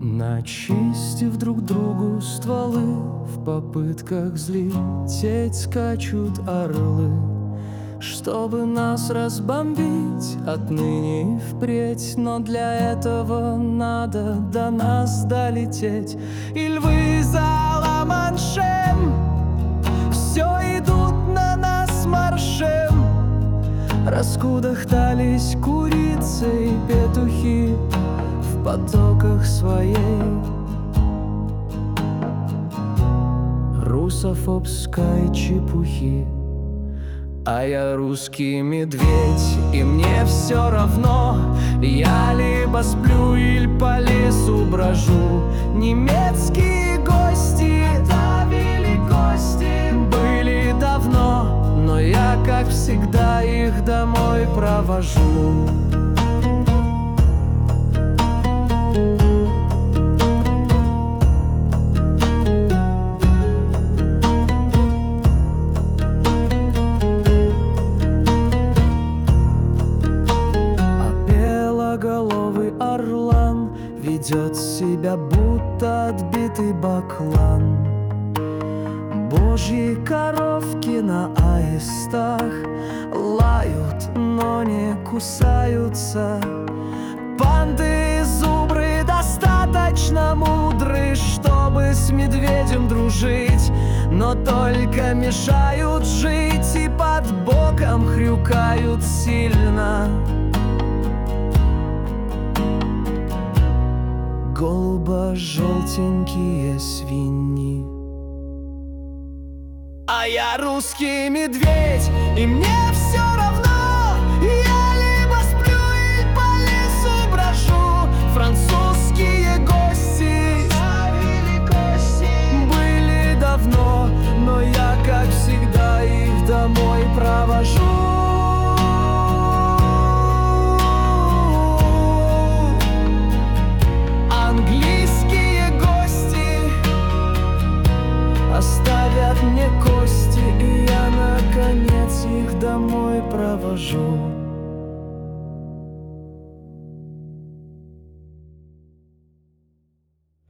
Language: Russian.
Начистив друг другу стволы, в попытках взлететь скачут орлы, чтобы нас разбомбить отныне и впредь. Но для этого надо до нас долететь. И львы за Ла-Маншем все идут на нас маршем. Раскудахтались курицы и петухи в потоках своей русофобской чепухи. А я русский медведь, и мне все равно. Я либо сплю, или по лесу брожу. Немецкие гости давили гости, были давно, но я, как всегда, их домой провожу. Орлан ведет себя, будто отбитый баклан. Божьи коровки на аистах лают, но не кусаются. Панды и зубры достаточно мудры, чтобы с медведем дружить, но только мешают жить и под боком хрюкают сильно. Голубо-желтенькие свиньи. А я русский медведь, и мне все равно. Я либо сплю, или по лесу брожу. Французские гости были давно, но я, как всегда, их домой провожу. Оставят мне кости, и я, наконец, их домой провожу.